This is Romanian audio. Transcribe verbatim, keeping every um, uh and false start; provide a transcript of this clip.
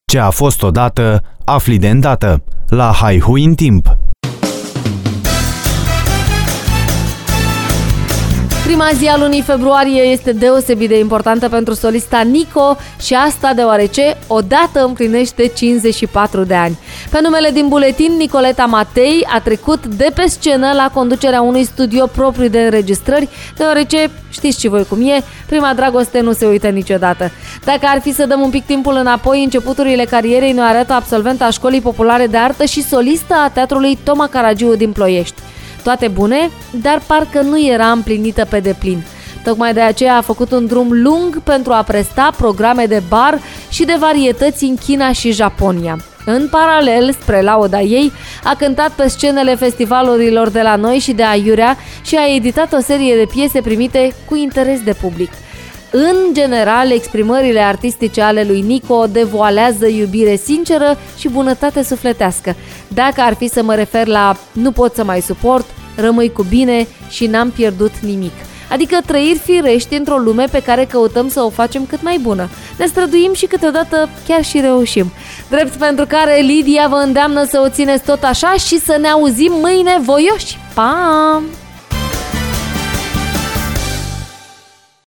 Ce a fost odată, afli de îndată. La Haihui în timp. Prima zi a lunii februarie este deosebit de importantă pentru solista Nico și asta deoarece odată împlinește cincizeci și patru de ani. Pe numele din buletin, Nicoleta Matei a trecut de pe scenă la conducerea unui studio propriu de înregistrări, deoarece, știți și voi cum e, prima dragoste nu se uită niciodată. Dacă ar fi să dăm un pic timpul înapoi, începuturile carierei ne arată absolventa a Școlii Populare de Artă și solistă a Teatrului Toma Caragiu din Ploiești. Toate bune, dar parcă nu era împlinită pe deplin. Tocmai de aceea a făcut un drum lung pentru a presta programe de bar și de varietăți în China și Japonia. În paralel, spre lauda ei, a cântat pe scenele festivalurilor de la noi și de aiurea și a editat o serie de piese primite cu interes de public. În general, exprimările artistice ale lui Nico devoalează iubire sinceră și bunătate sufletească. Dacă ar fi să mă refer la Nu pot să mai suport, Rămâi cu bine și N-am pierdut nimic. Adică trăiri firești într-o lume pe care căutăm să o facem cât mai bună. Ne străduim și câteodată chiar și reușim. Drept pentru care Lidia vă îndeamnă să o țineți tot așa și să ne auzim mâine voioși. Pa!